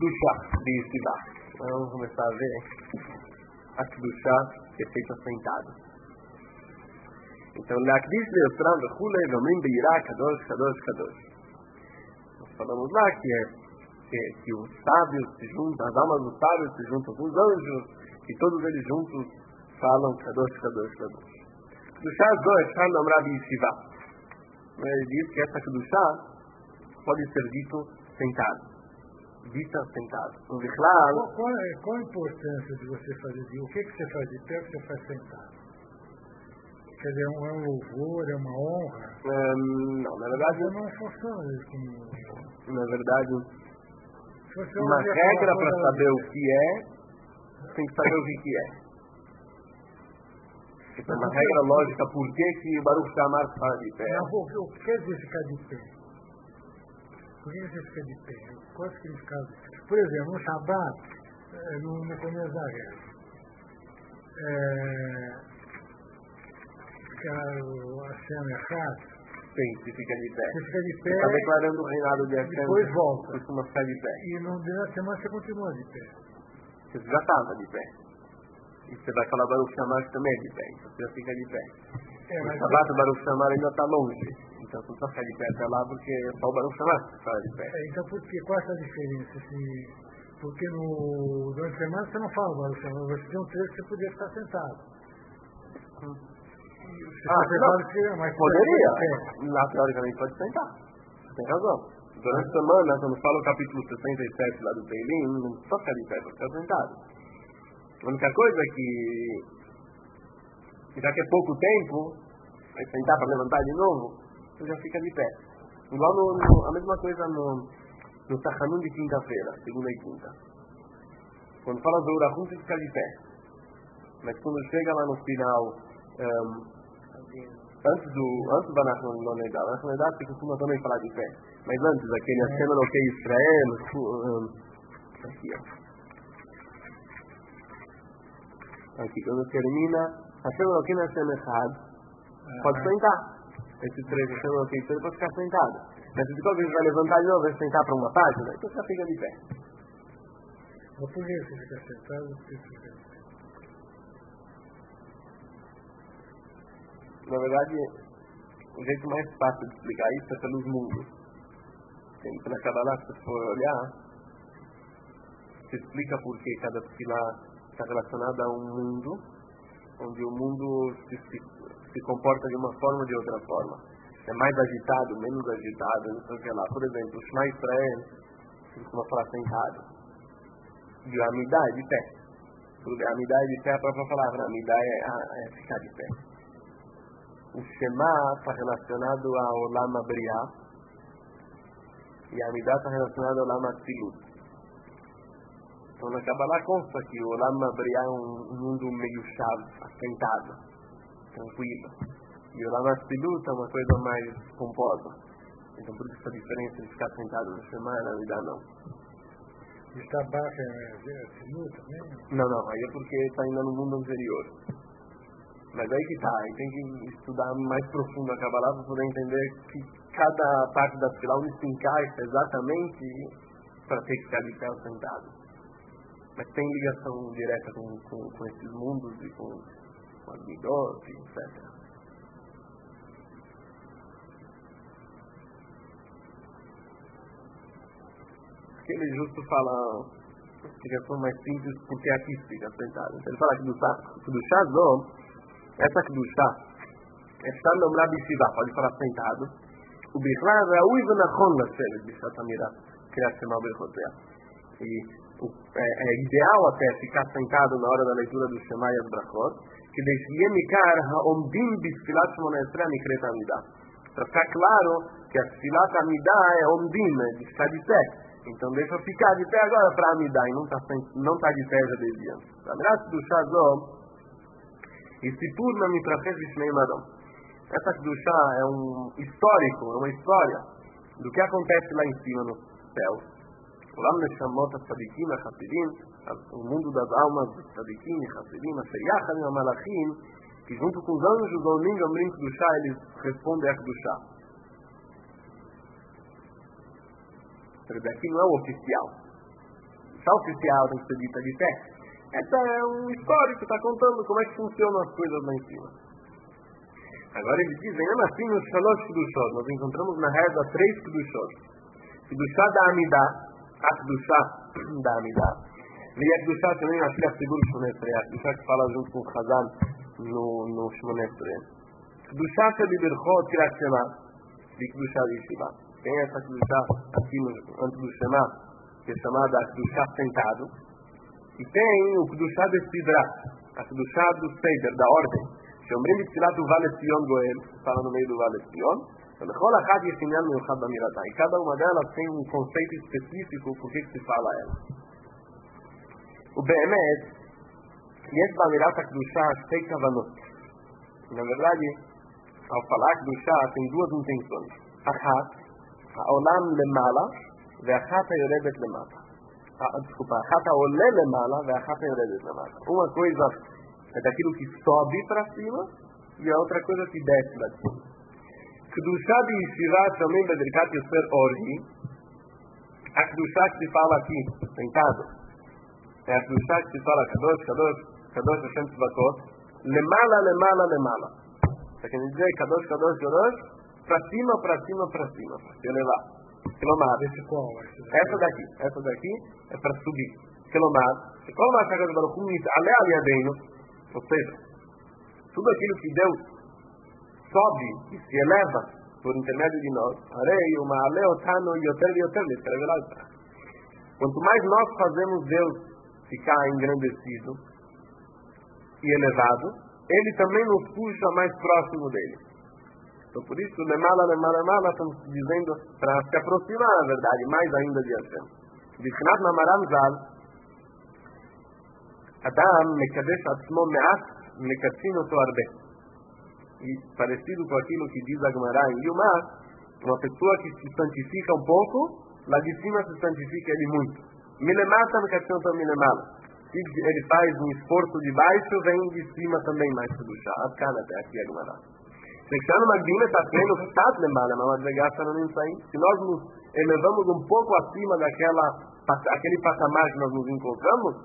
Kedushá de Yesivá. Vamos começar a ver a Kedushá que é feita sentado. Então, Lakdish Leostram Vechulei Vomrim Beirá Kadosh Kadosh Kadosh. Nós falamos lá que os sábios se juntam, as almas dos sábios se juntam com os anjos, e todos eles juntos falam Kadosh Kadosh Kadosh. Kedushá Zó Eshar Namrá de Yesivá. Ele diz que essa Kedushá pode ser dito sentado. Dita sentado. Qual a importância de você fazer de... O que você faz de pé, o que você faz sentado? Quer dizer, é um louvor, é uma honra? Não, na verdade... Não funciona isso como... Na verdade, uma regra para saber o que é, tem que saber o que é. Então, uma regra lógica, por que o Baruch Shamar fala de pé? Não, o que quer dizer ficar de pé? Por que você fica de pé? Qual é o significado? Por exemplo, no Shabbat, no começo da guerra, a cena é chata. Sim, se fica de pé. Você fica de pé. Está declarando o reinado de Hashem. Depois volta. Costuma ficar de pé. E no dia da semana você continua de pé. Você já estava de pé. E você vai falar Baruch Shamar também de pé. Então você já fica de pé. No Shabbat, o Baruch Shamar ainda está longe. Então você não precisa ficar de pé até lá, porque é só o Baruch Shamar que fala de pé. Então qual é essa diferença? Porque durante a semana você não fala o Baruch Shamar, você tem um trecho que você podia ficar sentado. Mas poderia. Lá, teoricamente, pode sentar. Você tem razão. Durante a semana, quando fala o capítulo 67 lá do Teilim, não precisa ficar de pé, pode ficar sentado. A única coisa é que, já que é pouco tempo, vai sentar para levantar de novo, você já fica de pé. Igual a mesma coisa no Tachanun de quinta-feira, segunda e quinta. Quando fala do Urahum, você fica de pé. Mas quando chega lá no final, antes do Anachononedá, você costuma também falar de pé. Mas antes, aquele Hashem Elokei Israel, aqui, ó. Aqui, quando termina, Hashem Elokei Hashem Echad, pode sentar. Esse trecho Hashem Elokei Israel pode ficar sentado. Mas se qualquer vez vai levantar de novo, vai sentar para uma página, então você já fica de pé. Mas por que você fica sentado? Na verdade, o jeito mais fácil de explicar isso é pelos mundos. Pela Kabbalah, se você for olhar, se explica por que cada Tefilá está relacionada a um mundo, onde o mundo se comporta de uma forma ou de outra forma. É mais agitado, menos agitado, não sei o que lá. Por exemplo, o Shema Israel, costuma falar sentado. E a Amidá é de pé. A Amidá é de pé, a própria palavra. A Amidá é ficar de pé. O Shema está relacionado ao Olam Abriá e a Amidá está relacionada ao Olam Atzilut. Então na Kabbalah consta que o Olam Abriá é um mundo meio chave, assentado, tranquilo. E o Olam Atzilut é uma coisa mais pomposa. Então por isso essa diferença de ficar sentado no Shema e na Amidá não. E está baixo é Atzilut também? Não, aí é porque está ainda no mundo anterior. Mas aí que tá, aí tem que estudar mais profundo a Kabbalah para poder entender que cada parte da fila onde se encaixa exatamente para ter que ficar de pé sentado. Mas tem ligação direta com esses mundos e com as midot, etc. Porque ele justo fala explicação mais simples porque aqui fica sentado. Então ele fala que do Shazom, essa Kedushá é estar no Rabi Shiva, pode falar sentado. O Bichlá é o Ivanachon Lashem, Bichlá Tamira, Kriyat Shema Berchotea. E é ideal até ficar sentado na hora da leitura do Shema e as Brachot, que deixe Mikar Haomdim Bisfilat Shmona Esrei Nikret Amidá. Para ficar claro que a Filat Amidá é Omdim, de ficar de pé. Então deixa eu ficar de pé agora para Amidá, e não está de pé já desde antes. A graça do Shazom, e Sipurna Mitrachesh Vishnei Madam. Essa Kedushá é um histórico, é uma história do que acontece lá em cima no céu. Olam Neshamot HaTzadikim HaChasidim, o mundo das almas dos Tzadikim e Chasidim, Asher Yachad Im HaMalachim, que junto com os anjos, Olim Gomrim Kedushá, eles respondem a Kedushá. Aqui não é o oficial. Tá oficial, tem que ser dita de pé. Essa é um histórico que está contando como é que funcionam as coisas lá em cima. Agora eles dizem, mesmo assim, nos Shalosh Kedushot, nós encontramos na reza 3 Kedushot. Kedushá da Amidah, a Kedushá da Amidah. E a Kedushá também, acho que é a segunda Shmonestre, a Kedushá que fala junto com o Chazan no Shmonestre. Kedushá Sheli Birchot Kirat Shema, de Kedushá de Yeshiva. Tem essa Kedushá aqui antes do Shema, que é chamada Kedushá sentado. E tem o Kedushá de Sidra, a Kedushá do Seder, da ordem. שאומרים בתפילת ובא לציון גואל, fala no meio do ובא לציון, ולכל אחד יש עניין מיוחד באמירתה. E cada uma delas tem um conceito específico por que se fala ela. ובאמת, יש באמירת הקדושה שתי כוונות. Na verdade, ao falar קדושה, tem duas intenções. אחת, העולם למעלה, ואחת היורדת למטה. Desculpa, אחת העולה למעלה, ואחת היורדת למטה. Uma coisa é daquilo que sobe para cima e a outra coisa que desce lá de cima. Kedushá de Yeshiva também Bedrikat Yosef Orhi. A Kedushá que se fala aqui, sentado, é a Kedushá que se fala Kadosh, Kadosh, Kadosh Hashem Tzvakot, Lemala, Lemala, Lemala. Isso quer dizer Kadosh, Kadosh, Kadosh, para cima, para cima, para cima, para se elevar. Kilomar. Essa daqui é para subir. Kilomar. Kilomar, Shakadosh Baruch Hu, Ale Aliadeinu. Ou seja, tudo aquilo que Deus sobe e se eleva por intermédio de nós, escreve lá atrás. Quanto mais nós fazemos Deus ficar engrandecido e elevado, Ele também nos puxa mais próximo dele. Então por isso, lemala, estamos dizendo para se aproximar, na verdade, mais ainda de Hashem. Bichnat Mamaram Zal, Adam mekadesh atzmo me'at, mekatzin oto arbe. E parecido com aquilo que diz a Gemara em Yuma, uma pessoa que se santifica um pouco, lá de cima se santifica ele muito. Milemata mekatzin oto milemala. Se ele faz um esforço de baixo, vem de cima também mais Kedushá. Até aqui a Gemara. Shekshanu Magdina está tendo Stat Lemala, mas se nós nos elevamos um pouco acima aquele patamar que nós nos encontramos,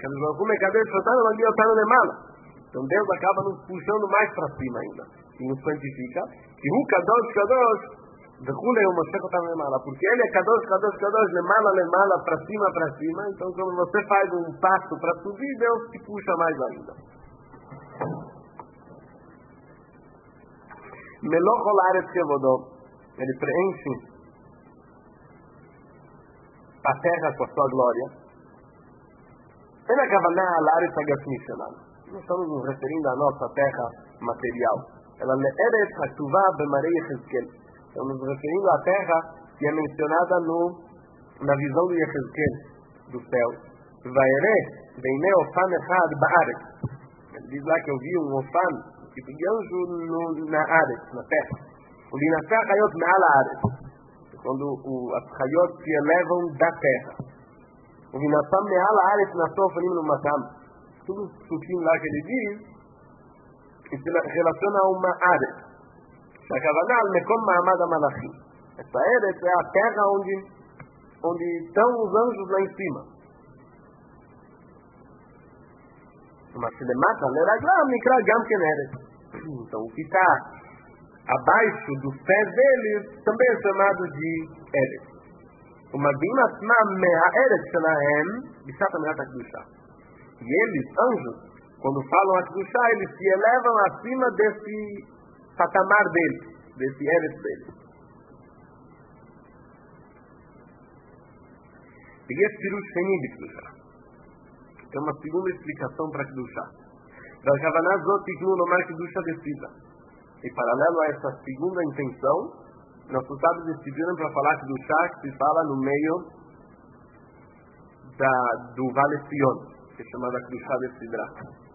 então Deus acaba nos puxando mais para cima ainda e nos santifica que o Kadosh, Kadosh porque ele é Kadosh, Kadosh, Kadosh, Lemala, para cima, então quando você faz um passo para subir, Deus te puxa mais ainda. Melochol Aretz Kevodó, ele preenche a terra com a sua glória. Ele acaba na Aretz Hagashmi Shelanu. Nós estamos nos referindo à nossa terra material. Ela é Eretz Hatuvá Bemarei Yechezkel. Estamos nos referindo à terra que é mencionada na visão do Yechezkel, do céu. Vaere Beinei Ofan Echad Ba'aretz. Ele diz lá que eu vi um Ofan, tipo de anjo na Aretz, na terra. O Linasá Hayot Me'al Aretz. Quando as Hayot se elevam da terra. O Linasá Me'al Aretz Nasou Fanim no Matam. Tudo suquinho lá que ele diz, se relaciona a uma Aretz. Shakavanah Al-Mekom Ma'amad HaMalachim. Essa Aretz é a terra onde estão os anjos lá em cima. Mas se ele mata, então o que está abaixo dos pés deles também é chamado de Eretz. O Magdim Asma Mea Eretz Shelahem Bishat Amirat HaKedushá. E eles, anjos, quando falam a Kedushá, eles se elevam acima desse patamar deles, desse Eretz deles. E esse Pirush Sheni de Kedushá. Tem uma segunda explicação para Kedushá. Kavanah Zot Tiknu Lomar Kedushá Desida. E paralelo a essa segunda intenção, nossos sábios decidiram para falar Kedushá, que se fala no meio do Vale Sion, que é chamada Kedushá Desidra.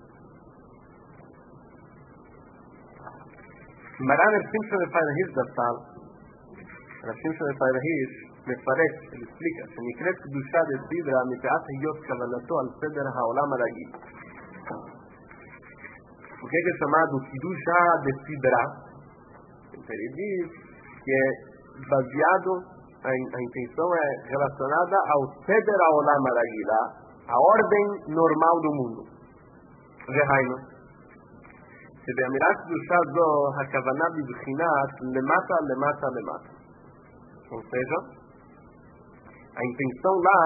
Maran Shimshon Efarahish Dasal, Shimshon Efarahish, מפרש, ele explica, שנקראת קדושה דסדרה מפאת היות כוונתו על סדר העולם הרגיל. O que é chamado Kiddushá de Sidra? Ele diz que é baseado a intenção é relacionada ao Seder Haolam Aragila, a ordem normal do mundo. Vehainu. שבאמירת קדושה זו, הכוונה בבחינת למטה, למטה, למטה. Ou seja, a intenção lá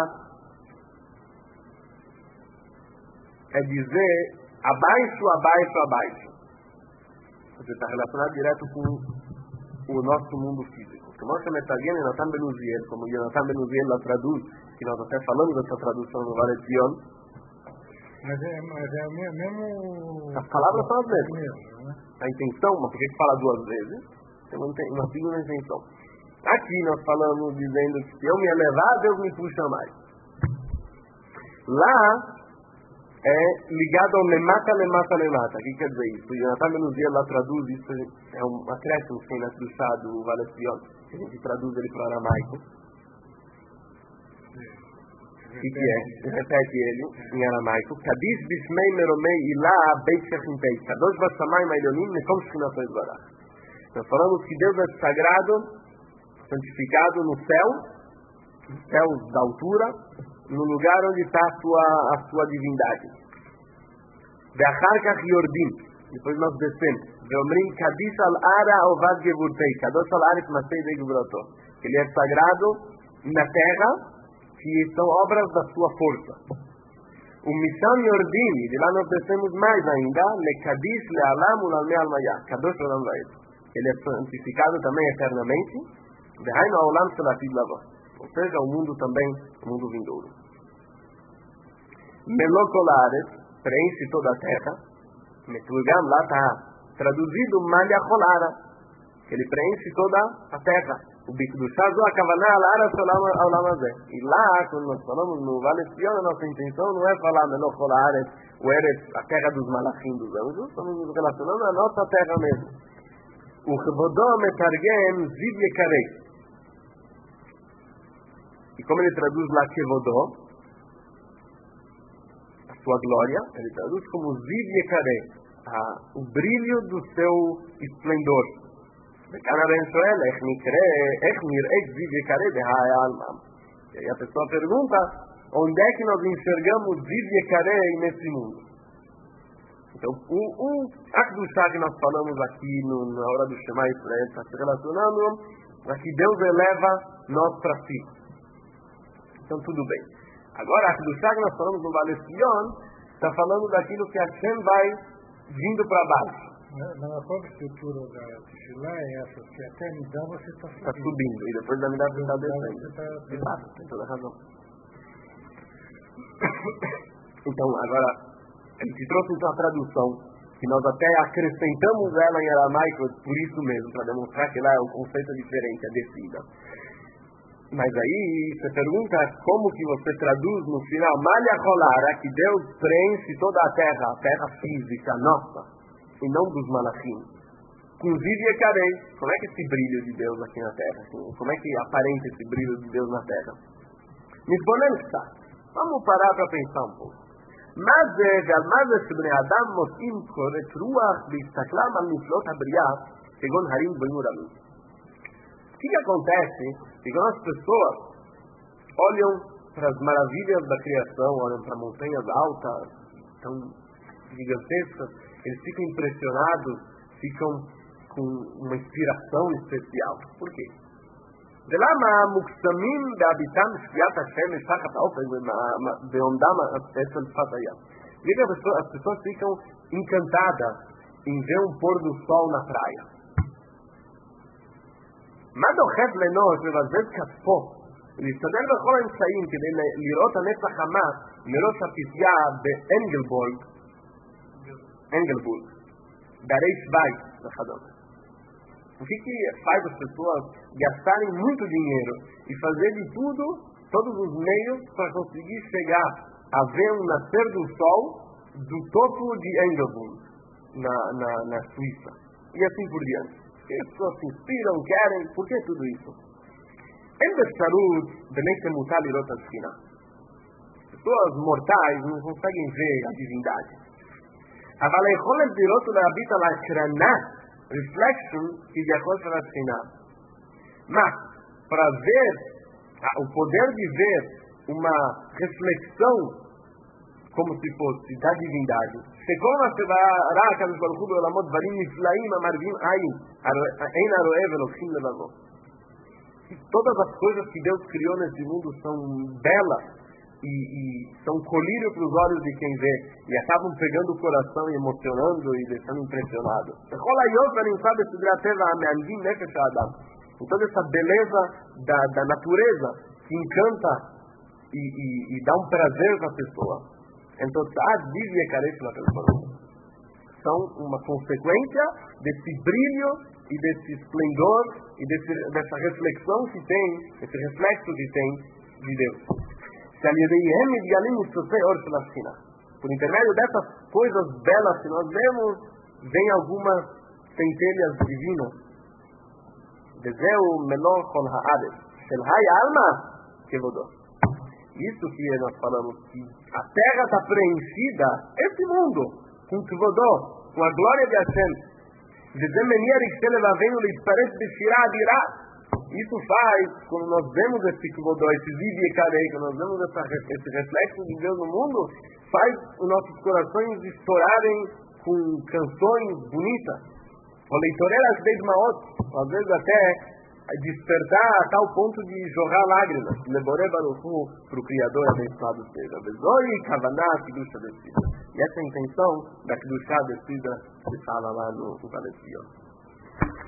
é dizer abaixo, abaixo, abaixo. Ou seja, está relacionado direto com o nosso mundo físico. Como nós chamamos Yonatan Ben Uziel, como Yonatan Ben Uziel lá traduz, que nós até falamos dessa tradução no Vale Zion. Mas é o mesmo... As palavras são as mesmas. Mesmo, né? A intenção, mas por que fala duas vezes? Tem uma segunda intenção. Aqui nós falamos dizendo que se eu me elevar, Deus me puxa mais. Lá é ligado ao lemata, lemata, lemata. O que quer dizer isso? O Yonatan Ben Uziel lá traduz isso, é um acréscimo que tem na Trushá do Vale Zion, que a gente traduz ele para o aramaico. O que é? Repete ele em aramaico. Kadish bishmei meromei ilá beit shechintei. Kadosh bashamayim ailonim nekom shchinato yisbarach. Nós falamos que Deus é sagrado, santificado no céu da altura, no lugar onde está a sua divindade. Ve'achar kach yordim. Depois nós descemos. Ve'omrim kadish al-ara ovad gevurtei. Kadosh al-aret masei de gevurato. Ele é sagrado na terra, que são obras da sua força. O Misham Yordim, de lá nós descemos mais ainda, Lekadish Le'alam Ulalme Almayah, Kadosh Olam Vaed. Ele é santificado também eternamente, Dehainu Olam Shelatid Lava. Ou seja, o mundo também, o mundo vindouro. Melokolares, preenche toda a terra. Meturgam lá está traduzido Malyacholara, que ele preenche toda a terra. O bico do chá, a kavaná, a lara, ao lamazé. E lá, quando nós falamos no Vale Zion, a nossa intenção não é falar Melokolares, o Eretz, a terra dos malachim dos anjos, estamos nos relacionando à nossa terra mesmo. O Chevodó metargem ziv yekarei. E como ele traduz lá Chevodó, a sua glória, ele traduz como ziv yekarei, o brilho do seu esplendor. E a pessoa pergunta, onde é que nós enxergamos Ziv Yekarei nesse mundo? Então, a Kedushá que nós falamos aqui na hora do Shema Israel, está se relacionando a que Deus eleva nós para si. Então, tudo bem. Agora, a Kedushá que nós falamos no Vale Zion, está falando daquilo que Hashem vai vindo para baixo. Na própria estrutura da Tefilá é essa, que até a Midá você está subindo. Está subindo, e depois da Midá você está descendo. Exato, tem toda a razão. Então, agora, ele te trouxe então a tradução, que nós até acrescentamos ela em aramaico, por isso mesmo, para demonstrar que lá é um conceito diferente, a descida. Mas aí, você pergunta como que você traduz no final, Malha Rolara, que Deus preenche toda a terra física nossa, e não dos malachim. Inclusive Yekarei. Como é que esse brilho de Deus aqui na terra? Como é que aparenta esse brilho de Deus na terra? Nisbonem está. Vamos parar para pensar um pouco. Mas שבני אדם מוצאים קורת רוח בהסתכלם על נפלאות הבריאה כגון הרים גבוהים ורמים. O que acontece é que as pessoas olham para as maravilhas da criação, olham para montanhas altas, tão gigantescas, eles ficam impressionados, ficam com uma inspiração especial. Por quê? ולמה מוקסמים בהביטם שקיעת השמש תחת האופן בעומדם אצל שפת הים. As pessoas ficam encantadas em ver um pôr do sol na praia. מה דוחף לאנוש לבזבז כספו להשתדל בכל האמצעים כדי לראות הנץ החמה מראש הפסגה באנגלבורג, בהרי שווייץ וכדומה. O que faz as pessoas gastarem muito dinheiro e fazer de tudo, todos os meios para conseguir chegar a ver um nascer do sol do topo de Engelburg, na Suíça, e assim por diante? Porque as pessoas se inspiram, querem, por que tudo isso? Em Besharut, Benei Temutal e Rota Shkina. Pessoas mortais não conseguem ver a divindade. אבל היכולת לראות ולהביט על ההקרנה reflection כביכול של השכינה. מה? para ver, o poder de ver uma reflexão como se fosse da divindade. Todas as coisas que Deus criou nesse mundo são belas e são colírio para os olhos de quem vê e acabam pegando o coração e emocionando e deixando impressionado. Toda essa beleza da natureza que encanta e dá um prazer para a pessoa. Então, são uma consequência desse brilho e desse esplendor e dessa reflexão que tem, esse reflexo que tem de Deus. Por intermédio dessas coisas belas que nós vemos, vem algumas centelhas divinas. Isso que nós falamos, que a terra está preenchida, esse mundo, com Kvodó, com a glória de Hashem. Isso faz, quando nós vemos esse Kvodó, esse Vivikarei, quando nós vemos esse reflexo de Deus no mundo, faz os nossos corações estourarem com canções bonitas. O leitorelas de Maot, às vezes até despertar a tal ponto de jorrar lágrimas. Leboré Baruchu, para o Criador abençoado seja. Bezoi, Kavaná, Kidusha descida. E essa é a intenção da Kidusha descida que fala lá no Valecion.